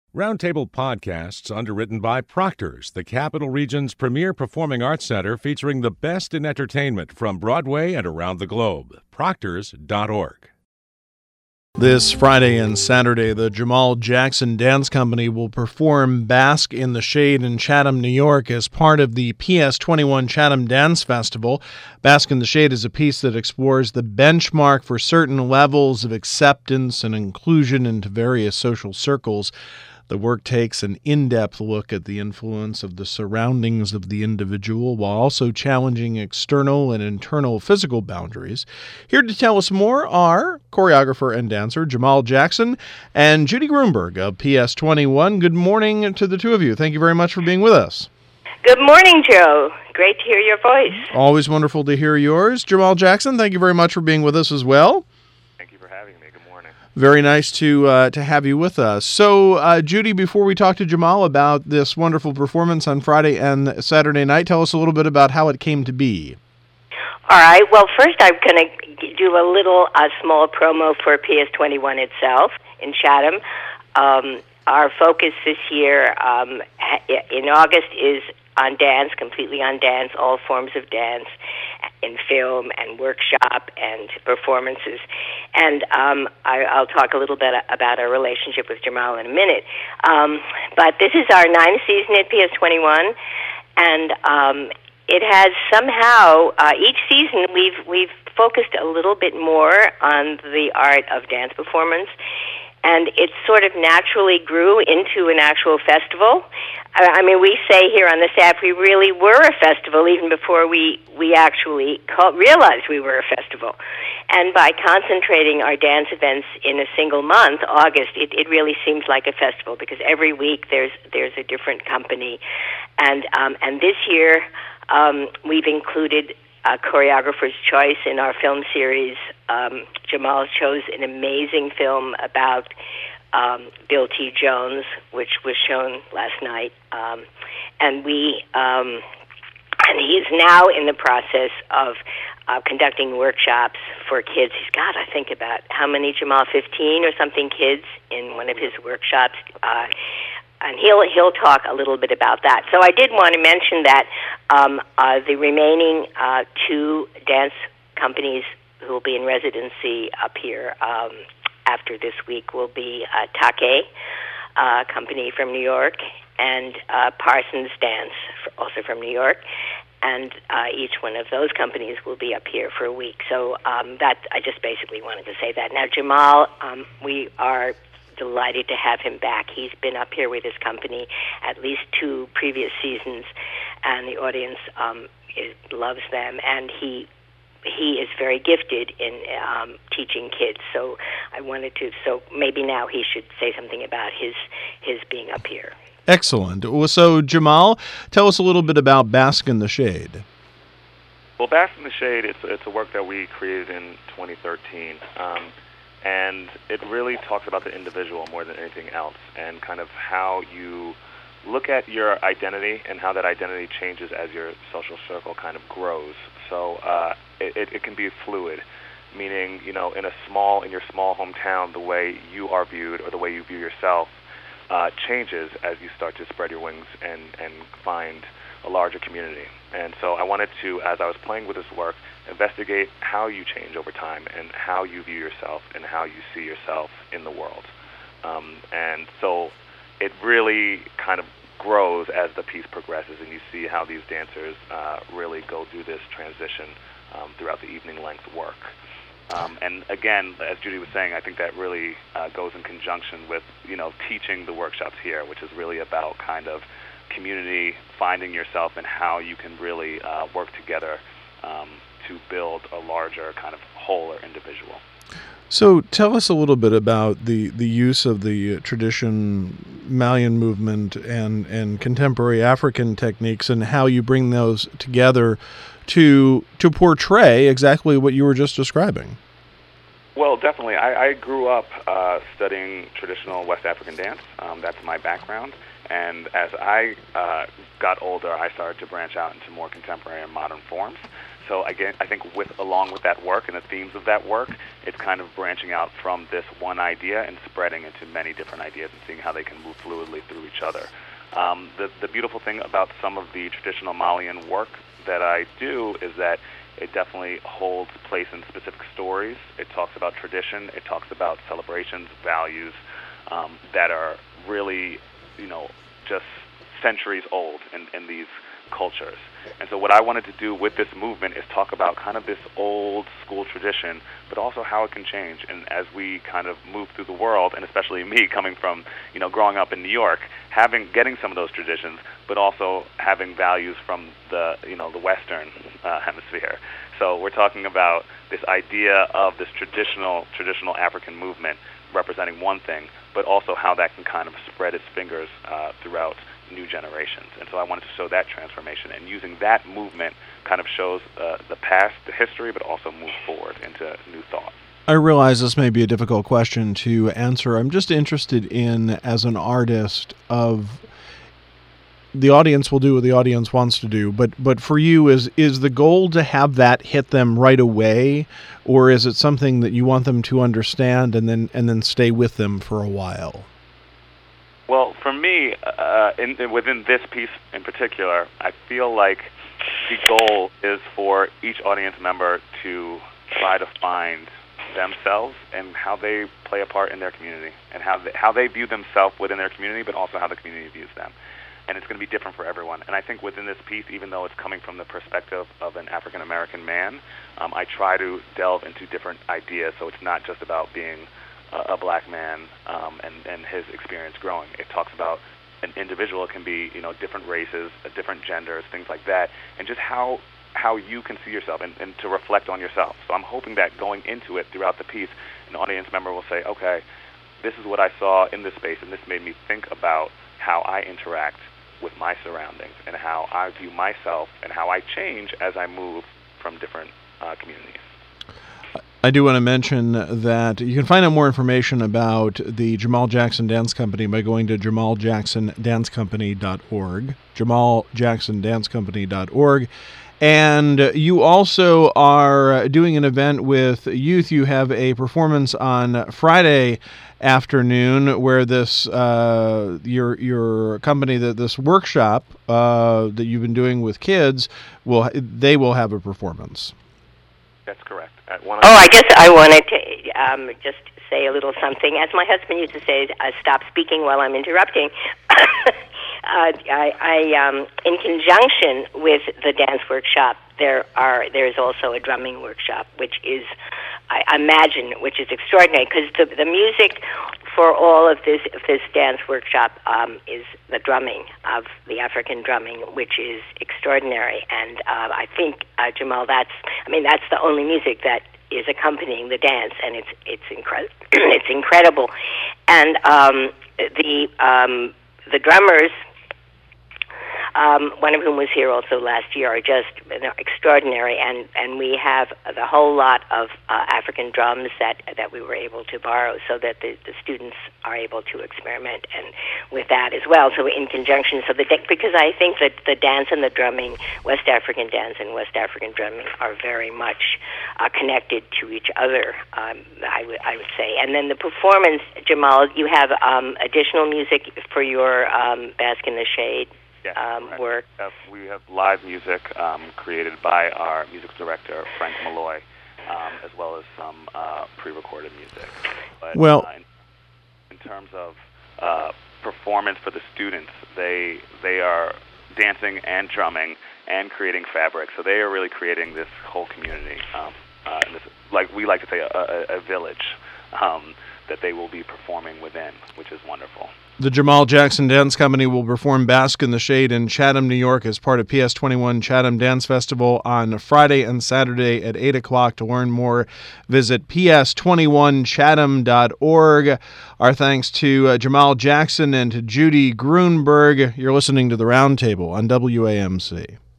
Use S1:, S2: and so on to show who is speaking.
S1: Roundtable Podcasts, underwritten by Proctor's, the Capital Region's premier performing arts center featuring the best in entertainment from Broadway and around the globe. Proctors.org.
S2: This Friday and Saturday, the Jamal Jackson Dance Company will perform Bask in the Shade in Chatham, New York as part of the PS21 Chatham Dance Festival. Bask in the Shade is a piece that explores the benchmark for certain levels of acceptance and inclusion into various social circles. The work takes an in-depth look at the influence of the surroundings of the individual while also challenging external and internal physical boundaries. Here to tell us more are choreographer and dancer Jamal Jackson and Judy Grunberg of PS21. Good morning to the two of you. Thank you very much for being with us.
S3: Good morning, Joe. Great to hear your voice.
S2: Always wonderful to hear yours. Jamal Jackson, thank you very much for being with us as well.
S4: Thank you for having me. Good morning.
S2: Very nice to have you with us. So, Judy, before we talk to Jamal about this wonderful performance on Friday and Saturday night, tell us a little bit about how it came to be.
S3: All right. Well, first I'm going to do a little small promo for PS21 itself in Chatham. Our focus this year in August is on dance, completely on dance, all forms of dance, in film and workshop and performances. And I'll talk a little bit about our relationship with Jamal in a minute. But this is our 9th season at PS21, and it has somehow each season we've focused a little bit more on the art of dance performance, and it sort of naturally grew into an actual festival. I mean, we say here on the staff we really were a festival even before we actually realized we were a festival. And by concentrating our dance events in a single month, August, it really seems like a festival because every week there's a different company. And this year we've included choreographer's choice in our film series. Jamal chose an amazing film about Bill T. Jones, which was shown last night, and he is now in the process of conducting workshops for kids. He's got, I think, about how many, Jamal, 15 or something kids in one of his workshops, and he'll talk a little bit about that. So I did want to mention that the remaining two dance companies who will be in residency up here after this week will be Take, company from New York, and Parsons Dance, also from New York. And each one of those companies will be up here for a week. So that I just basically wanted to say that. Now, Jamal, we are delighted to have him back. He's been up here with his company at least 2 previous seasons, and the audience loves them. And he is very gifted in teaching kids. So I wanted to. So maybe now he should say something about his being up here.
S2: Excellent. So, Jamal, tell us a little bit about Bask in the Shade.
S4: Well, Bask in the Shade, it's a work that we created in 2013, and it really talks about the individual more than anything else, and kind of how you look at your identity and how that identity changes as your social circle kind of grows. So it can be fluid, meaning, in your small hometown, the way you are viewed or the way you view yourself changes as you start to spread your wings and find a larger community. And so I wanted to, as I was playing with this work, investigate how you change over time and how you view yourself and how you see yourself in the world. And so it really kind of grows as the piece progresses, and you see how these dancers really go through this transition throughout the evening-length work. And again, as Judy was saying, I think that really goes in conjunction with, teaching the workshops here, which is really about kind of community, finding yourself, and how you can really work together to build a larger kind of whole or individual.
S2: So tell us a little bit about the use of the tradition Malian movement and contemporary African techniques and how you bring those together to portray exactly what you were just describing.
S4: Well, definitely. I grew up studying traditional West African dance. That's my background. And as I got older, I started to branch out into more contemporary and modern forms. So again, I think along with that work and the themes of that work, it's kind of branching out from this one idea and spreading into many different ideas and seeing how they can move fluidly through each other. The beautiful thing about some of the traditional Malian work that I do is that it definitely holds place in specific stories. It talks about tradition. It talks about celebrations, values that are really, just centuries old in these cultures. And so what I wanted to do with this movement is talk about kind of this old school tradition, but also how it can change. And as we kind of move through the world, and especially me coming from, growing up in New York, getting some of those traditions, but also having values from the Western hemisphere. So we're talking about this idea of this traditional African movement representing one thing, but also how that can kind of spread its fingers throughout new generations. And so I wanted to show that transformation, and using that movement kind of shows the past, the history, but also move forward into new thought.
S2: I realize this may be a difficult question to answer. I'm just interested in, as an artist, of the audience will do what the audience wants to do, but for you, is the goal to have that hit them right away, or is it something that you want them to understand and then stay with them for a while?
S4: Well, for me, within this piece in particular, I feel like the goal is for each audience member to try to find themselves and how they play a part in their community, and how they view themselves within their community, but also how the community views them. And it's going to be different for everyone. And I think within this piece, even though it's coming from the perspective of an African-American man, I try to delve into different ideas, so it's not just about being a black man and his experience growing. It talks about an individual. It can be different races, different genders, things like that, and just how you can see yourself and to reflect on yourself. So I'm hoping that going into it throughout the piece, an audience member will say, okay, this is what I saw in this space, and this made me think about how I interact with my surroundings and how I view myself and how I change as I move from different communities.
S2: I do want to mention that you can find out more information about the Jamal Jackson Dance Company by going to jamaljacksondancecompany.org, jamaljacksondancecompany.org. And you also are doing an event with youth. You have a performance on Friday afternoon where this your company, this workshop that you've been doing with kids, will have a performance.
S4: That's correct.
S3: I guess I wanted to just say a little something. As my husband used to say, stop speaking while I'm interrupting. In conjunction with the dance workshop, there is also a drumming workshop, which is, I imagine, which is extraordinary, because the music for all of this dance workshop is the drumming of the African drumming, which is extraordinary. And I think, Jamal, that's the only music that is accompanying the dance, and it's incredible. And the drummers, one of whom was here also last year, are just extraordinary, and we have the whole lot of African drums that we were able to borrow, so that the students are able to experiment and with that as well. So in conjunction, because I think that the dance and the drumming, West African dance and West African drumming, are very much connected to each other. I would say, and then the performance, Jamal, you have additional music for your Bask in the Shade.
S4: Yes,
S3: work.
S4: We have live music created by our music director, Frank Malloy, as well as some pre-recorded music. But, in terms of performance for the students, they are dancing and drumming and creating fabric. So they are really creating this whole community, and this, like we like to say, a village that they will be performing within, which is wonderful.
S2: The Jamal Jackson Dance Company will perform Bask in the Shade in Chatham, New York as part of PS21 Chatham Dance Festival on Friday and Saturday at 8 o'clock. To learn more, visit ps21chatham.org. Our thanks to Jamal Jackson and to Judy Grunberg. You're listening to The Roundtable on WAMC.